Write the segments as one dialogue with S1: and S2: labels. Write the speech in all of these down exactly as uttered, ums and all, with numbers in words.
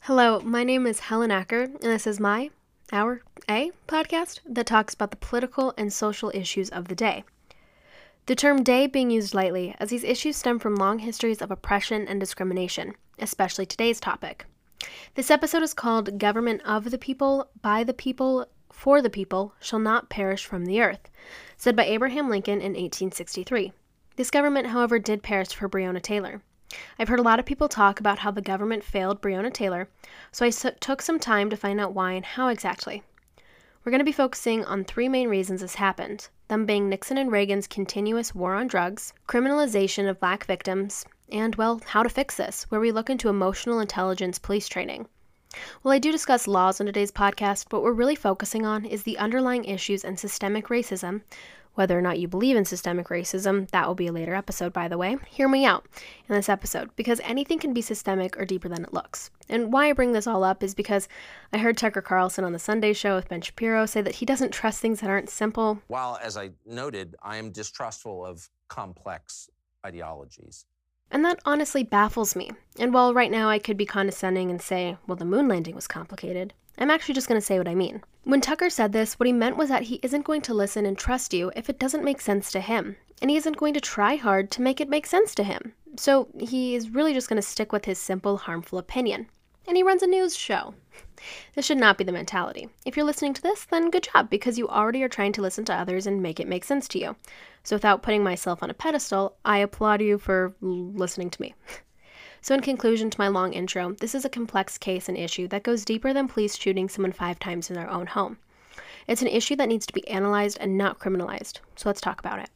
S1: Hello, my name is Helen Acker, and this is my, our, a podcast that talks about the political and social issues of the day. The term day being used lightly, as these issues stem from long histories of oppression and discrimination, especially today's topic. This episode is called Government of the People, by the People, for the People, shall not perish from the earth, said by Abraham Lincoln in eighteen sixty-three. This government, however, did perish for Breonna Taylor. I've heard a lot of people talk about how the government failed Breonna Taylor, so I s- took some time to find out why and how exactly. We're going to be focusing on three main reasons this happened, them being Nixon and Reagan's continuous war on drugs, criminalization of black victims, and, well, how to fix this, where we look into emotional intelligence police training. Well, I do discuss laws on today's podcast, but what we're really focusing on is the underlying issues and systemic racism. Whether or not you believe in systemic racism, that will be a later episode, by the way. Hear me out in this episode, because anything can be systemic or deeper than it looks. And why I bring this all up is because I heard Tucker Carlson on the Sunday Show with Ben Shapiro say that he doesn't trust things that aren't simple.
S2: While, as I noted, I am distrustful of complex ideologies.
S1: And that honestly baffles me. And while right now I could be condescending and say, well, the moon landing was complicated, I'm actually just going to say what I mean. When Tucker said this, what he meant was that he isn't going to listen and trust you if it doesn't make sense to him. And he isn't going to try hard to make it make sense to him. So he is really just going to stick with his simple, harmful opinion. And he runs a news show. This should not be the mentality. If you're listening to this, then good job, because you already are trying to listen to others and make it make sense to you. So without putting myself on a pedestal, I applaud you for listening to me. So in conclusion to my long intro, this is a complex case and issue that goes deeper than police shooting someone five times in their own home. It's an issue that needs to be analyzed and not criminalized. So let's talk about it.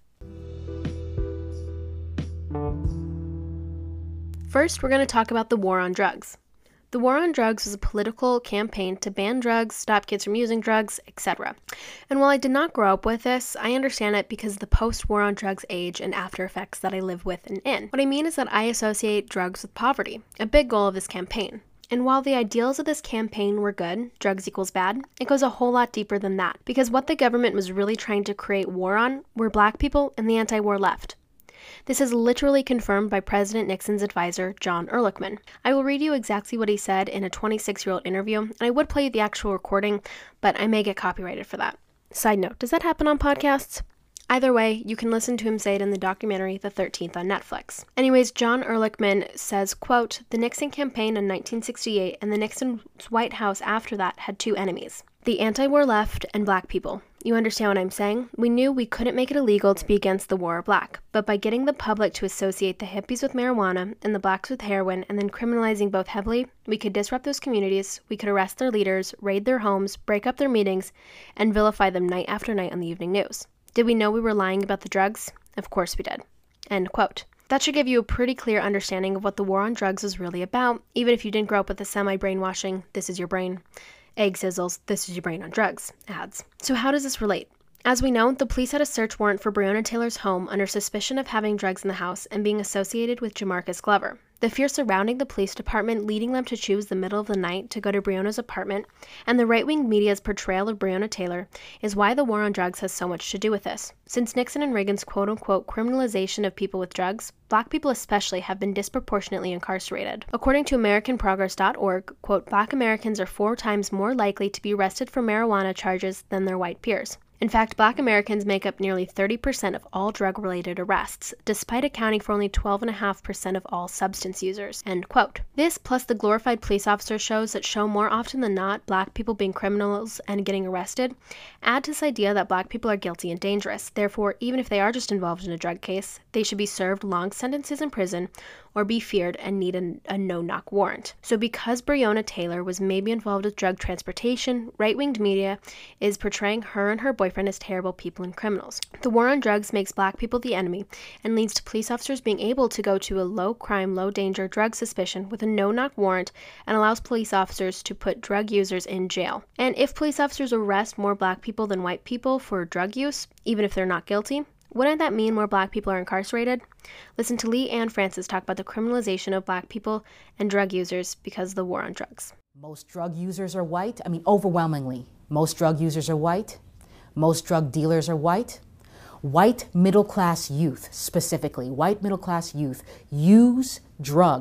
S1: First, we're going to talk about the war on drugs. The war on drugs was a political campaign to ban drugs, stop kids from using drugs, et cetera. And while I did not grow up with this, I understand it because of the post-war on drugs age and after effects that I live with and in. What I mean is that I associate drugs with poverty, a big goal of this campaign. And while the ideals of this campaign were good, drugs equals bad, it goes a whole lot deeper than that. Because what the government was really trying to create war on were black people and the anti-war left. This is literally confirmed by President Nixon's advisor, John Ehrlichman. I will read you exactly what he said in a twenty-six-year-old interview, and I would play you the actual recording, but I may get copyrighted for that. Side note, does that happen on podcasts? Either way, you can listen to him say it in the documentary The thirteenth on Netflix. Anyways, John Ehrlichman says, quote, "The Nixon campaign in nineteen sixty-eight and the Nixon's White House after that had two enemies. The anti-war left and black people. You understand what I'm saying? We knew we couldn't make it illegal to be against the war or black, but by getting the public to associate the hippies with marijuana and the blacks with heroin and then criminalizing both heavily, we could disrupt those communities, we could arrest their leaders, raid their homes, break up their meetings, and vilify them night after night on the evening news. Did we know we were lying about the drugs? Of course we did." End quote. That should give you a pretty clear understanding of what the war on drugs was really about, even if you didn't grow up with the semi-brainwashing, this is your brain, egg sizzles, this is your brain on drugs ads. So how does this relate? As we know, the police had a search warrant for Breonna Taylor's home under suspicion of having drugs in the house and being associated with Jamarcus Glover. The fear surrounding the police department leading them to choose the middle of the night to go to Breonna's apartment, and the right-wing media's portrayal of Breonna Taylor is why the war on drugs has so much to do with this. Since Nixon and Reagan's quote-unquote criminalization of people with drugs, black people especially have been disproportionately incarcerated. According to American Progress dot org, quote, "Black Americans are four times more likely to be arrested for marijuana charges than their white peers. In fact, black Americans make up nearly thirty percent of all drug-related arrests, despite accounting for only twelve point five percent of all substance users." End quote. This, plus the glorified police officer shows that show more often than not black people being criminals and getting arrested, add to this idea that black people are guilty and dangerous. Therefore, even if they are just involved in a drug case, they should be served long sentences in prison or be feared and need a, a no-knock warrant. So because Breonna Taylor was maybe involved with drug transportation, right-winged media is portraying her and her boyfriend as terrible people and criminals. The war on drugs makes black people the enemy and leads to police officers being able to go to a low-crime, low-danger drug suspicion with a no-knock warrant and allows police officers to put drug users in jail. And if police officers arrest more black people than white people for drug use, even if they're not guilty, wouldn't that mean more black people are incarcerated? Listen to Lee Ann Francis talk about the criminalization of black people and drug users because of the war on drugs.
S3: Most drug users are white. I mean, overwhelmingly, most drug users are white. Most drug dealers are white. White middle-class youth, specifically, white middle-class youth use drugs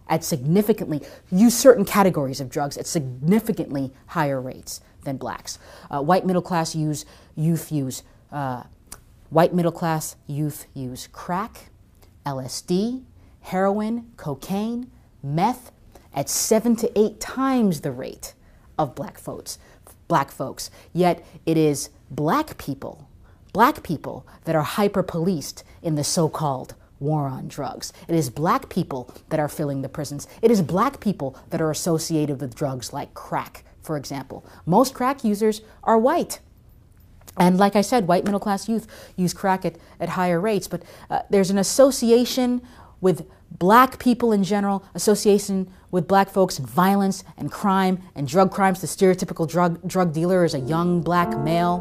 S3: at significantly, use certain categories of drugs at significantly higher rates than blacks. Uh, white middle class use, youth use, uh, white middle class youth use crack, L S D, heroin, cocaine, meth at seven to eight times the rate of black folks. Black folks. Yet it is black people, black people that are hyper-policed in the so-called war on drugs. It is black people that are filling the prisons. It is black people that are associated with drugs like crack, for example. Most crack users are white. And like I said, white middle-class youth use crack at, at higher rates, but uh, there's an association with black people in general, association with black folks in violence and crime and drug crimes. The stereotypical drug, drug dealer is a young black male.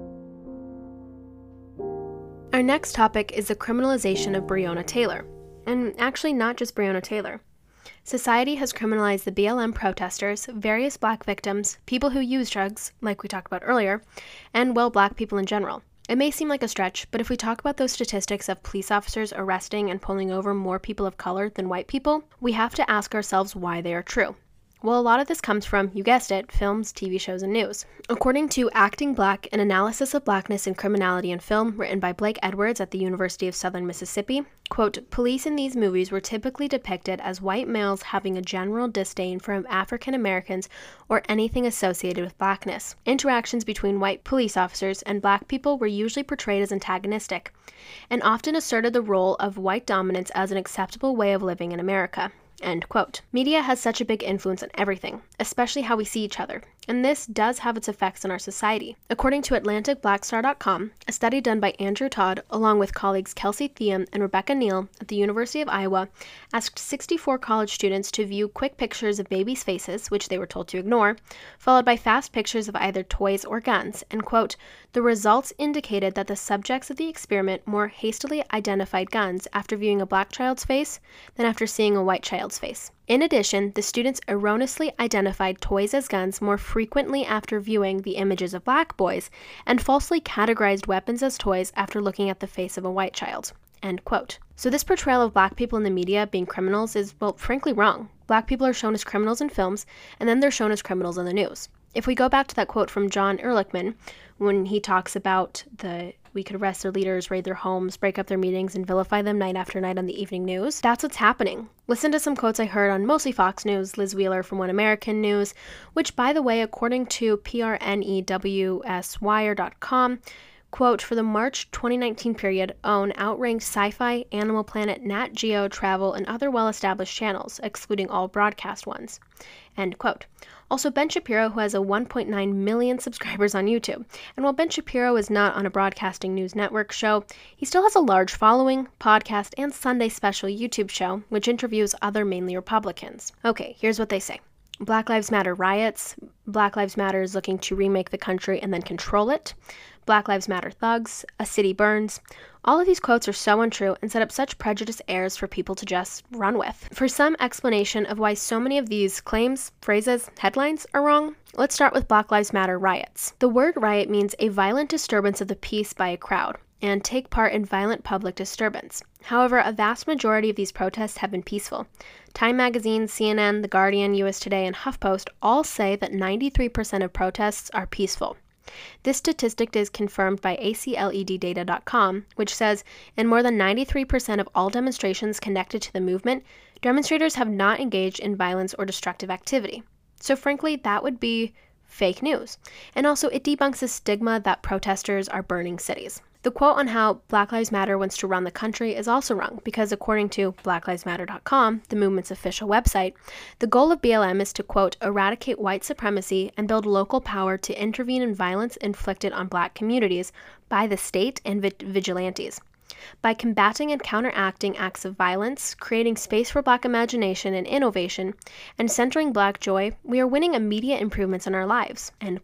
S1: Our next topic is the criminalization of Breonna Taylor. And actually not just Breonna Taylor. Society has criminalized the B L M protesters, various black victims, people who use drugs, like we talked about earlier, and, well, black people in general. It may seem like a stretch, but if we talk about those statistics of police officers arresting and pulling over more people of color than white people, we have to ask ourselves why they are true. Well, a lot of this comes from, you guessed it, films, T V shows, and news. According to Acting Black, an analysis of blackness and criminality in film written by Blake Edwards at the University of Southern Mississippi, quote, police in these movies were typically depicted as white males having a general disdain for African Americans or anything associated with blackness. Interactions between white police officers and black people were usually portrayed as antagonistic, and often asserted the role of white dominance as an acceptable way of living in America. End quote. Media has such a big influence on everything, especially how we see each other, and this does have its effects on our society. According to Atlantic Black Star dot com, a study done by Andrew Todd, along with colleagues Kelsey Thiam and Rebecca Neal at the University of Iowa, asked sixty-four college students to view quick pictures of babies' faces, which they were told to ignore, followed by fast pictures of either toys or guns, and quote, the results indicated that the subjects of the experiment more hastily identified guns after viewing a black child's face than after seeing a white child's face. In addition, the students erroneously identified toys as guns more frequently after viewing the images of black boys and falsely categorized weapons as toys after looking at the face of a white child. End quote. So this portrayal of black people in the media being criminals is, well, frankly wrong. Black people are shown as criminals in films, and then they're shown as criminals in the news. If we go back to that quote from John Ehrlichman, when he talks about the we could arrest their leaders, raid their homes, break up their meetings, and vilify them night after night on the evening news, that's what's happening. Listen to some quotes I heard on mostly Fox News, Liz Wheeler from One American News, which, by the way, according to P R N E W S wire dot com, quote, for the March twenty nineteen period, OWN outranked Sci-Fi, Animal Planet, Nat Geo, Travel, and other well-established channels, excluding all broadcast ones. End quote. Also, Ben Shapiro, who has a one point nine million subscribers on YouTube. And while Ben Shapiro is not on a broadcasting news network show, he still has a large following, podcast, and Sunday special YouTube show, which interviews other mainly Republicans. Okay, here's what they say. Black Lives Matter riots. Black Lives Matter is looking to remake the country and then control it. Black Lives Matter thugs. A city burns. All of these quotes are so untrue and set up such prejudiced airs for people to just run with. For some explanation of why so many of these claims, phrases, headlines are wrong, let's start with Black Lives Matter riots. The word riot means a violent disturbance of the peace by a crowd, and take part in violent public disturbance. However, a vast majority of these protests have been peaceful. Time Magazine, C N N, The Guardian, U S Today, and HuffPost all say that ninety-three percent of protests are peaceful. This statistic is confirmed by A C L E D data dot com, which says in more than ninety-three percent of all demonstrations connected to the movement, demonstrators have not engaged in violence or destructive activity. So frankly, that would be fake news. And also, it debunks the stigma that protesters are burning cities. The quote on how Black Lives Matter wants to run the country is also wrong, because according to Black Lives Matter dot com, the movement's official website, the goal of B L M is to, quote, eradicate white supremacy and build local power to intervene in violence inflicted on black communities by the state and vi- vigilantes. By combating and counteracting acts of violence, creating space for black imagination and innovation, and centering black joy, we are winning immediate improvements in our lives, end quote.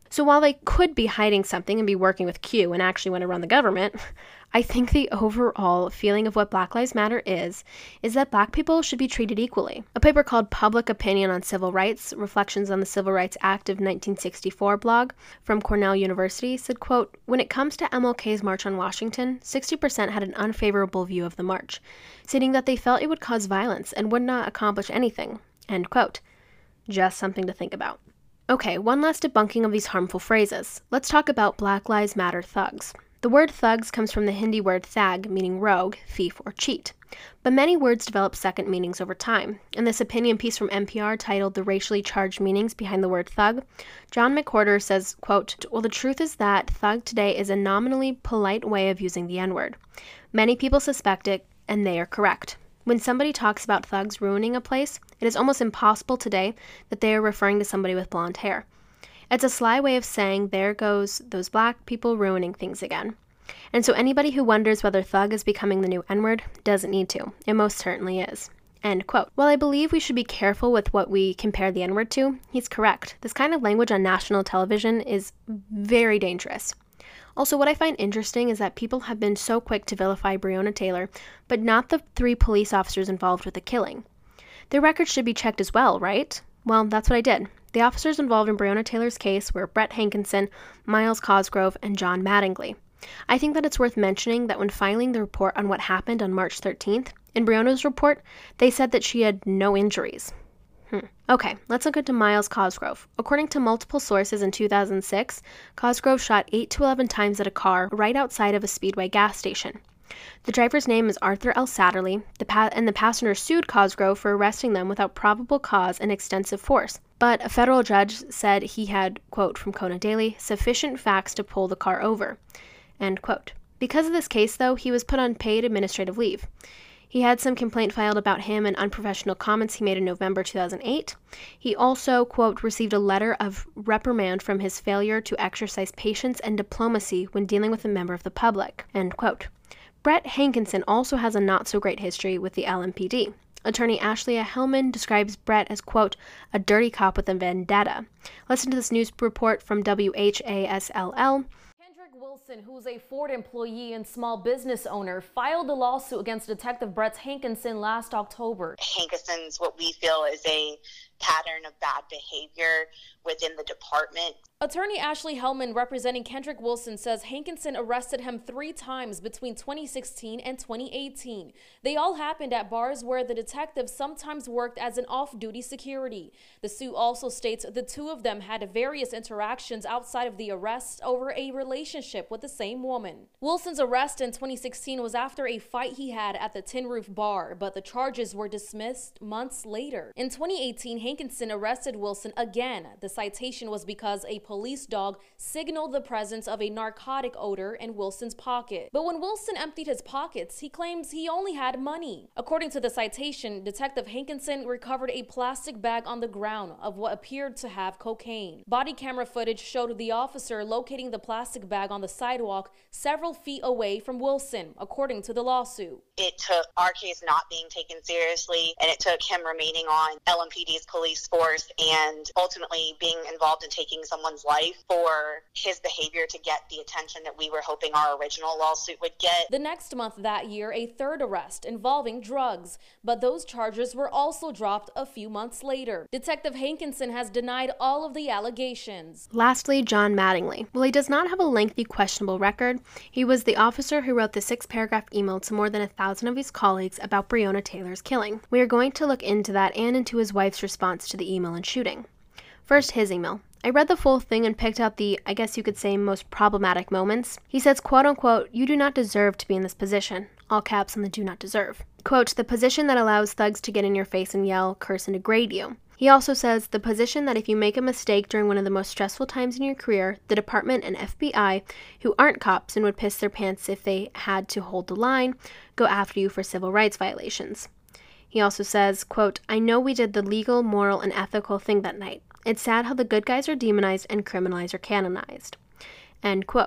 S1: So while they could be hiding something and be working with Q and actually want to run the government, I think the overall feeling of what Black Lives Matter is, is that Black people should be treated equally. A paper called Public Opinion on Civil Rights, Reflections on the Civil Rights Act of nineteen sixty-four blog from Cornell University said, quote, when it comes to M L K's March on Washington, sixty percent had an unfavorable view of the march, stating that they felt it would cause violence and would not accomplish anything, end quote. Just something to think about. Okay, one last debunking of these harmful phrases. Let's talk about Black Lives Matter thugs. The word thugs comes from the Hindi word thag, meaning rogue, thief, or cheat. But many words develop second meanings over time. In this opinion piece from N P R titled The Racially Charged Meanings Behind the Word Thug, John McWhorter says, quote, well, the truth is that thug today is a nominally polite way of using the N-word. Many people suspect it, and they are correct. When somebody talks about thugs ruining a place, it is almost impossible today that they are referring to somebody with blonde hair. It's a sly way of saying, there goes those Black people ruining things again. And so anybody who wonders whether thug is becoming the new N-word doesn't need to. It most certainly is. End quote. While I believe we should be careful with what we compare the N-word to, he's correct. This kind of language on national television is very dangerous. Also, what I find interesting is that people have been so quick to vilify Breonna Taylor, but not the three police officers involved with the killing. Their records should be checked as well, right? Well, that's what I did. The officers involved in Breonna Taylor's case were Brett Hankinson, Myles Cosgrove, and John Mattingly. I think that it's worth mentioning that when filing the report on what happened on March thirteenth, in Breonna's report, they said that she had no injuries. Hmm. Okay, let's look into Myles Cosgrove. According to multiple sources in two thousand six, Cosgrove shot eight to eleven times at a car right outside of a Speedway gas station. The driver's name is Arthur L. Satterley, the pa- and the passenger sued Cosgrove for arresting them without probable cause and extensive force. But a federal judge said he had, quote, from Kona Daily, sufficient facts to pull the car over, end quote. Because of this case, though, he was put on paid administrative leave. He had some complaint filed about him and unprofessional comments he made in November two thousand eight. He also, quote, received a letter of reprimand from his failure to exercise patience and diplomacy when dealing with a member of the public, end quote. Brett Hankinson also has a not-so-great history with the L M P D. Attorney Ashley Hellman describes Brett as, quote, a dirty cop with a vendetta. Listen to this news report from W H A S L L.
S4: Wilson, who's a Ford employee and small business owner, filed a lawsuit against Detective Brett Hankinson last October.
S5: Hankinson's what we feel is a pattern of bad behavior within the department.
S4: Attorney Ashley Hellman, representing Kendrick Wilson, says Hankinson arrested him three times between twenty sixteen and twenty eighteen. They all happened at bars where the detective sometimes worked as an off-duty security. The suit also states the two of them had various interactions outside of the arrest over a relationship with the same woman. Wilson's arrest in twenty sixteen was after a fight he had at the Tin Roof Bar, but the charges were dismissed months later. In twenty eighteen, Hankinson arrested Wilson again. The citation was because a police dog signaled the presence of a narcotic odor in Wilson's pocket. But when Wilson emptied his pockets, he claims he only had money. According to the citation, Detective Hankinson recovered a plastic bag on the ground of what appeared to have cocaine. Body camera footage showed the officer locating the plastic bag on the sidewalk several feet away from Wilson, according to the lawsuit.
S5: It took our case not being taken seriously, and it took him remaining on L M P D's police force and ultimately being involved in taking someone's life for his behavior to get the attention that we were hoping our original lawsuit would get.
S4: The next month that year, a third arrest involving drugs, but those charges were also dropped a few months later. Detective Hankinson has denied all of the allegations.
S1: Lastly, John Mattingly. While he does not have a lengthy questionable record, he was the officer who wrote the six-paragraph email to more than a thousand of his colleagues about Breonna Taylor's killing. We are going to look into that and into his wife's response to the email and shooting. First, his email. I read the full thing and picked out the, I guess you could say, most problematic moments. He says, quote unquote, you do not deserve to be in this position. All caps on the do not deserve. Quote, the position that allows thugs to get in your face and yell, curse, and degrade you. He also says, the position that if you make a mistake during one of the most stressful times in your career, the department and F B I, who aren't cops and would piss their pants if they had to hold the line, go after you for civil rights violations. He also says, quote, I know we did the legal, moral, and ethical thing that night. It's sad how the good guys are demonized and criminalized are canonized. End quote.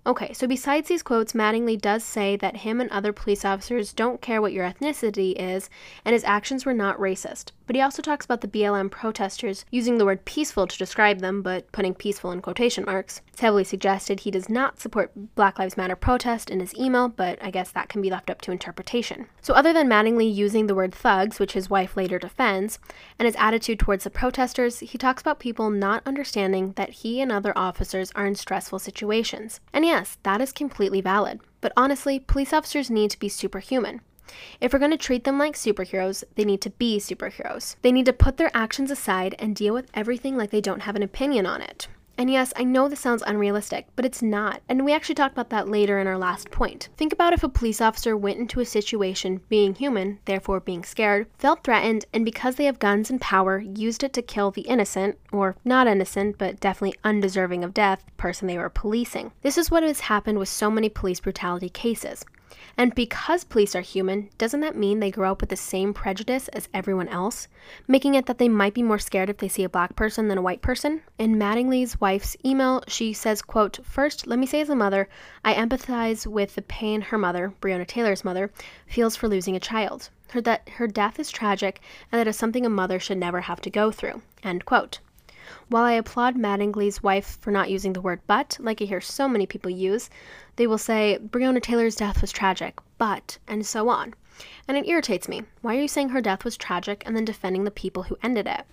S1: Okay, so besides these quotes, Mattingly does say that him and other police officers don't care what your ethnicity is, and his actions were not racist. But he also talks about the B L M protesters using the word peaceful to describe them, but putting peaceful in quotation marks. It's heavily suggested he does not support Black Lives Matter protest in his email, but I guess that can be left up to interpretation. So other than Mattingly using the word thugs, which his wife later defends, and his attitude towards the protesters, he talks about people not understanding that he and other officers are in stressful situations. And yes, that is completely valid. But honestly, police officers need to be superhuman. If we're going to treat them like superheroes, they need to be superheroes. They need to put their actions aside and deal with everything like they don't have an opinion on it. And yes, I know this sounds unrealistic, but it's not. And we actually talked about that later in our last point. Think about if a police officer went into a situation being human, therefore being scared, felt threatened, and because they have guns and power, used it to kill the innocent, or not innocent, but definitely undeserving of death, person they were policing. This is what has happened with so many police brutality cases. And because police are human, doesn't that mean they grow up with the same prejudice as everyone else, making it that they might be more scared if they see a black person than a white person? In Mattingly's wife's email, she says, quote, "First, let me say as a mother, I empathize with the pain her mother, Breonna Taylor's mother, feels for losing a child. Her, that her death is tragic, and that is something a mother should never have to go through." End quote. While I applaud Mattingly's wife for not using the word but, like I hear so many people use, they will say, Breonna Taylor's death was tragic, but, and so on. And it irritates me. Why are you saying her death was tragic and then defending the people who ended it?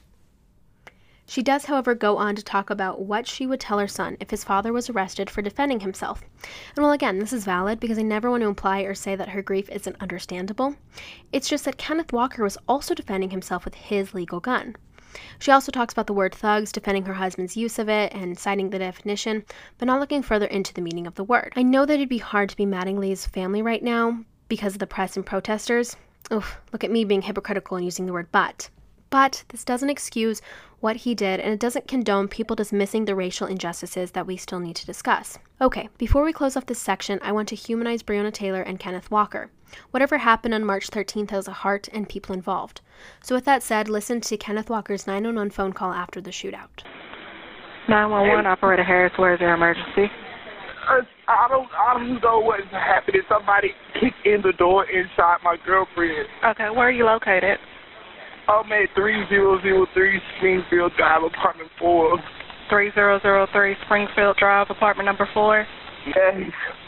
S1: She does, however, go on to talk about what she would tell her son if his father was arrested for defending himself. And while again, this is valid because I never want to imply or say that her grief isn't understandable, it's just that Kenneth Walker was also defending himself with his legal gun. She also talks about the word thugs, defending her husband's use of it, and citing the definition, but not looking further into the meaning of the word. I know that it'd be hard to be Mattingly's family right now because of the press and protesters. Oof, look at me being hypocritical and using the word but. But this doesn't excuse what he did, and it doesn't condone people dismissing the racial injustices that we still need to discuss. Okay, before we close off this section, I want to humanize Breonna Taylor and Kenneth Walker. Whatever happened on March thirteenth has a heart and people involved. So with that said, listen to Kenneth Walker's nine one one phone call after the shootout.
S6: nine one one, Operator Harris, where is your emergency?
S7: Uh, I don't I don't know what's happening. Somebody kicked in the door and shot my girlfriend.
S6: Okay, where are you located?
S7: I'm at three thousand three Springfield Drive, apartment four.
S6: three thousand three Springfield Drive, apartment number four?
S7: Yes.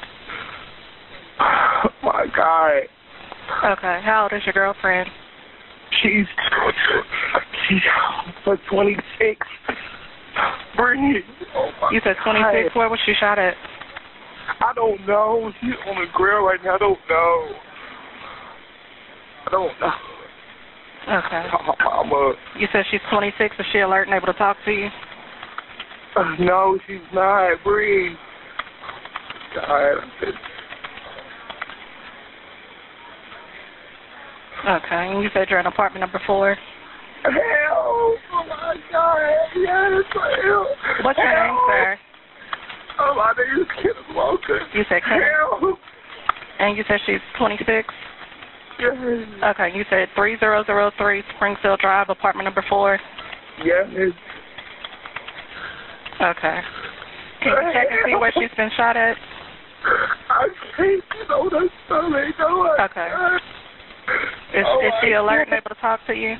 S7: Oh my God.
S6: Okay, how old is your girlfriend?
S7: She's, she's twenty-six. Bring it. Oh my
S6: You said twenty-six,
S7: God.
S6: Where was she shot at?
S7: I don't know. She's on the grill right now. I don't know. I don't know.
S6: Okay.
S7: I'm a,
S6: You said she's twenty-six. Is she alert and able to talk to you?
S7: uh, no, she's not. Breathe. God.
S6: Okay, and you said you're in apartment number four?
S7: Help! Oh my God! Yes, help!
S6: What's your name, sir?
S7: Oh, my name is Kenneth Walker.
S6: You said Kenneth?
S7: Help!
S6: And you said she's twenty-six?
S7: Yes.
S6: Okay, you said three thousand three Springfield Drive, apartment number four?
S7: Yes.
S6: Okay. Can you check and see where she's been shot at?
S7: I can't get on her stomach. No, I
S6: Okay.
S7: can't.
S6: Is,
S7: Oh,
S6: is she
S7: I
S6: alert and
S7: can't.
S6: able to talk to you?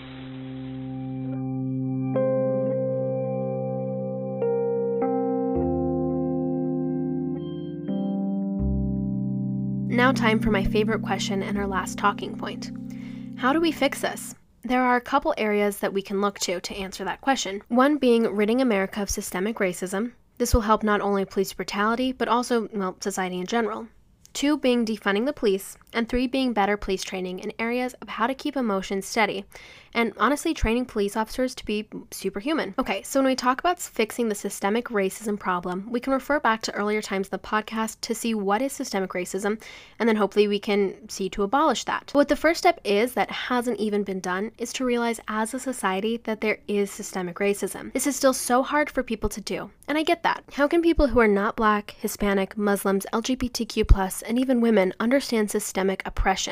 S1: Now time for my favorite question and our last talking point. How do we fix this? There are a couple areas that we can look to to answer that question. One being ridding America of systemic racism. This will help not only police brutality, but also, well, society in general. Two being defunding the police, and three being better police training in areas of how to keep emotions steady, and honestly training police officers to be superhuman. Okay, so when we talk about fixing the systemic racism problem, we can refer back to earlier times in the podcast to see what is systemic racism, and then hopefully we can see to abolish that. What the first step is that hasn't even been done is to realize as a society that there is systemic racism. This is still so hard for people to do, and I get that. How can people who are not Black, Hispanic, Muslims, L G B T Q plus, and even women understand systemic oppression?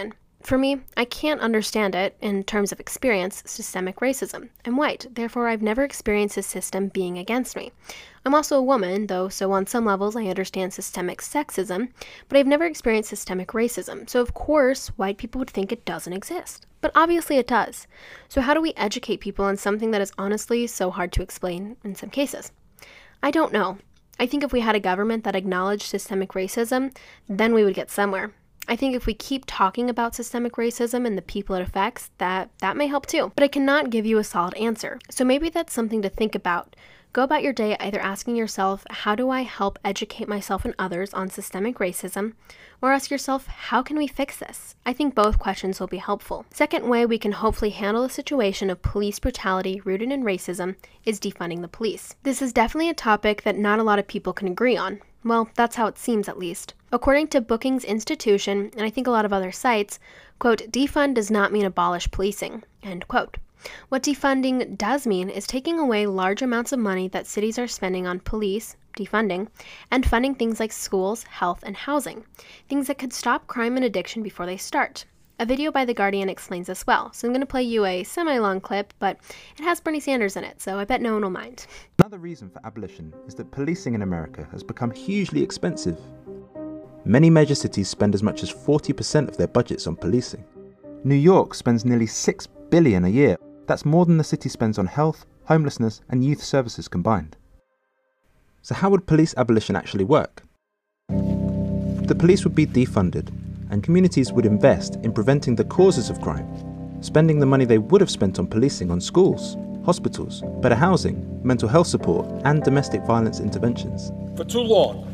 S1: For me, I can't understand it in terms of experience, systemic racism. I'm white, therefore I've never experienced this system being against me. I'm also a woman, though, so on some levels I understand systemic sexism, but I've never experienced systemic racism, so of course white people would think it doesn't exist. But obviously it does. So how do we educate people on something that is honestly so hard to explain in some cases? I don't know. I think if we had a government that acknowledged systemic racism, then we would get somewhere. I think if we keep talking about systemic racism and the people it affects, that, that may help too. But I cannot give you a solid answer. So maybe that's something to think about. Go about your day either asking yourself, how do I help educate myself and others on systemic racism? Or ask yourself, how can we fix this? I think both questions will be helpful. Second way we can hopefully handle the situation of police brutality rooted in racism is defunding the police. This is definitely a topic that not a lot of people can agree on. Well, that's how it seems at least. According to Brookings Institution, and I think a lot of other sites, quote, defund does not mean abolish policing, end quote. What defunding does mean is taking away large amounts of money that cities are spending on police, defunding, and funding things like schools, health, and housing, things that could stop crime and addiction before they start. A video by The Guardian explains this well, so I'm going to play you a semi-long clip, but it has Bernie Sanders in it, so I bet no one will mind.
S8: Another reason for abolition is that policing in America has become hugely expensive. Many major cities spend as much as forty percent of their budgets on policing. New York spends nearly six billion dollars a year. That's more than the city spends on health, homelessness, and youth services combined. So how would police abolition actually work? The police would be defunded, and communities would invest in preventing the causes of crime, spending the money they would have spent on policing on schools, hospitals, better housing, mental health support, and domestic violence interventions.
S9: For too long,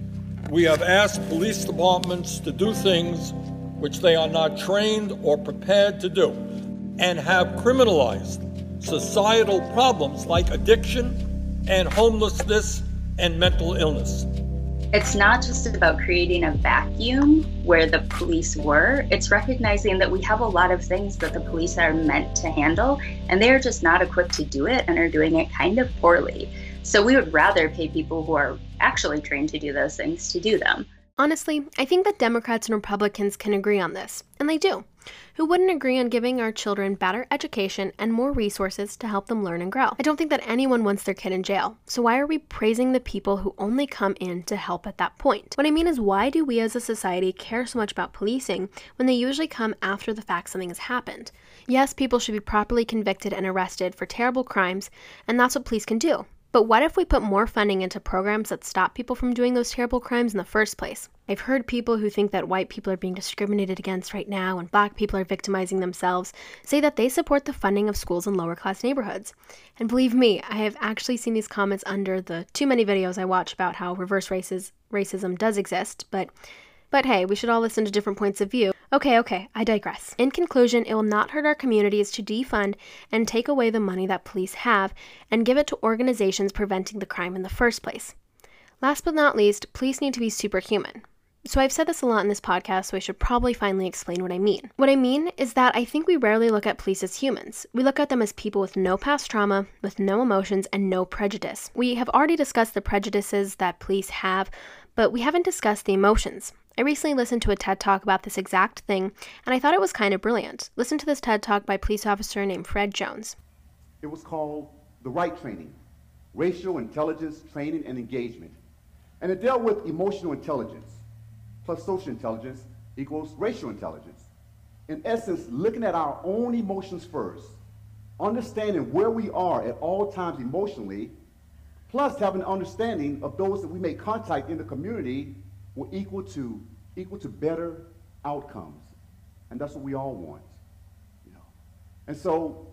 S9: we have asked police departments to do things which they are not trained or prepared to do, and have criminalized societal problems like addiction and homelessness and mental illness.
S10: It's not just about creating a vacuum where the police were. It's recognizing that we have a lot of things that the police are meant to handle, and they're just not equipped to do it and are doing it kind of poorly. So we would rather pay people who are actually trained to do those things to do them.
S1: Honestly, I think that Democrats and Republicans can agree on this, and they do. Who wouldn't agree on giving our children better education and more resources to help them learn and grow? I don't think that anyone wants their kid in jail, so why are we praising the people who only come in to help at that point? What I mean is, why do we as a society care so much about policing when they usually come after the fact something has happened? Yes, people should be properly convicted and arrested for terrible crimes, and that's what police can do. But what if we put more funding into programs that stop people from doing those terrible crimes in the first place? I've heard people who think that white people are being discriminated against right now and black people are victimizing themselves say that they support the funding of schools in lower class neighborhoods. And believe me, I have actually seen these comments under the too many videos I watch about how reverse races, racism does exist, but But hey, we should all listen to different points of view. Okay, okay, I digress. In conclusion, it will not hurt our communities to defund and take away the money that police have and give it to organizations preventing the crime in the first place. Last but not least, police need to be superhuman. So I've said this a lot in this podcast, so I should probably finally explain what I mean. What I mean is that I think we rarely look at police as humans. We look at them as people with no past trauma, with no emotions, and no prejudice. We have already discussed the prejudices that police have, but we haven't discussed the emotions. I recently listened to a TED Talk about this exact thing, and I thought it was kind of brilliant. Listen to this TED Talk by a police officer named Fred Jones.
S11: It was called The Right Training, Racial Intelligence Training and Engagement. And it dealt with emotional intelligence plus social intelligence equals racial intelligence. In essence, looking at our own emotions first, understanding where we are at all times emotionally, plus having an understanding of those that we make contact in the community will equal to equal to better outcomes, and that's what we all want, you know. And so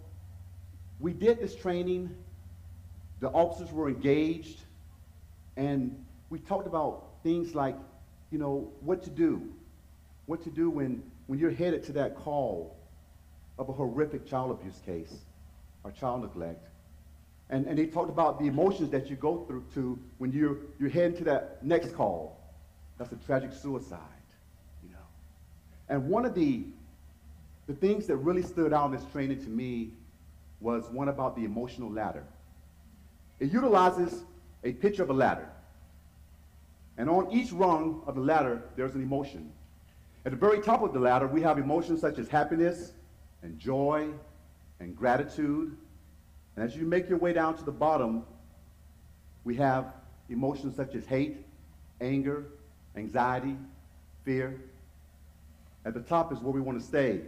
S11: we did this training. The officers were engaged, and we talked about things like, you know, what to do, what to do when when you're headed to that call of a horrific child abuse case or child neglect. And and they talked about the emotions that you go through to when you're you're heading to that next call. That's a tragic suicide, you know. And one of the, the things that really stood out in this training to me was one about the emotional ladder. It utilizes a picture of a ladder. And on each rung of the ladder, there's an emotion. At the very top of the ladder, we have emotions such as happiness and joy and gratitude. And as you make your way down to the bottom, we have emotions such as hate, anger, anxiety, fear. At the top is where we want to stay.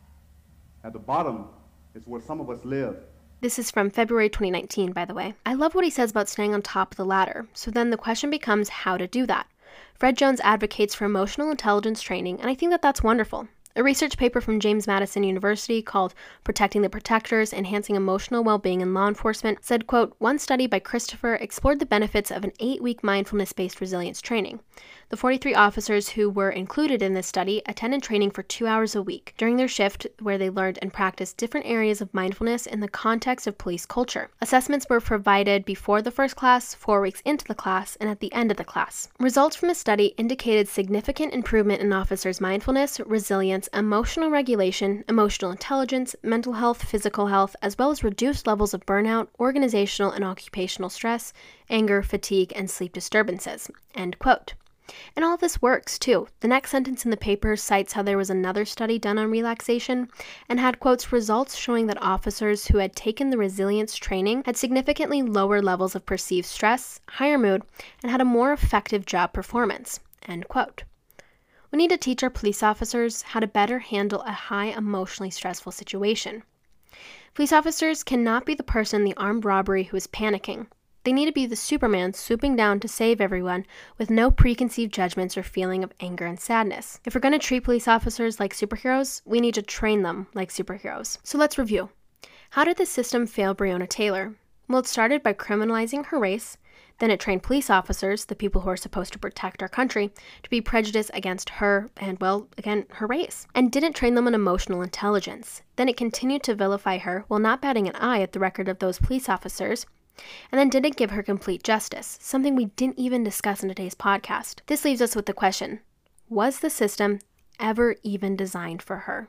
S11: At the bottom is where some of us live.
S1: This is from February twenty nineteen, by the way. I love what he says about staying on top of the ladder. So then the question becomes how to do that. Fred Jones advocates for emotional intelligence training, and I think that that's wonderful. A research paper from James Madison University called Protecting the Protectors, Enhancing Emotional Well-Being in Law Enforcement said, quote, one study by Christopher explored the benefits of an eight-week mindfulness-based resilience training. The forty-three officers who were included in this study attended training for two hours a week during their shift, where they learned and practiced different areas of mindfulness in the context of police culture. Assessments were provided before the first class, four weeks into the class, and at the end of the class. Results from the study indicated significant improvement in officers' mindfulness, resilience, emotional regulation, emotional intelligence, mental health, physical health, as well as reduced levels of burnout, organizational and occupational stress, anger, fatigue, and sleep disturbances. End quote. And all of this works, too. The next sentence in the paper cites how there was another study done on relaxation and had, quotes, results showing that officers who had taken the resilience training had significantly lower levels of perceived stress, higher mood, and had a more effective job performance. End quote. We need to teach our police officers how to better handle a high emotionally stressful situation. Police officers cannot be the person in the armed robbery who is panicking. They need to be the Superman swooping down to save everyone with no preconceived judgments or feeling of anger and sadness. If we're going to treat police officers like superheroes, we need to train them like superheroes. So let's review. How did the system fail Breonna Taylor? Well, it started by criminalizing her race. Then it trained police officers, the people who are supposed to protect our country, to be prejudiced against her and, well, again, her race, and didn't train them on emotional intelligence. Then it continued to vilify her while not batting an eye at the record of those police officers, and then didn't give her complete justice, something we didn't even discuss in today's podcast. This leaves us with the question, was the system ever even designed for her?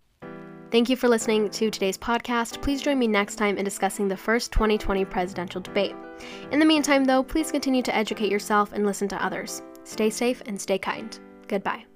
S1: Thank you for listening to today's podcast. Please join me next time in discussing the first twenty twenty presidential debate. In the meantime, though, please continue to educate yourself and listen to others. Stay safe and stay kind. Goodbye.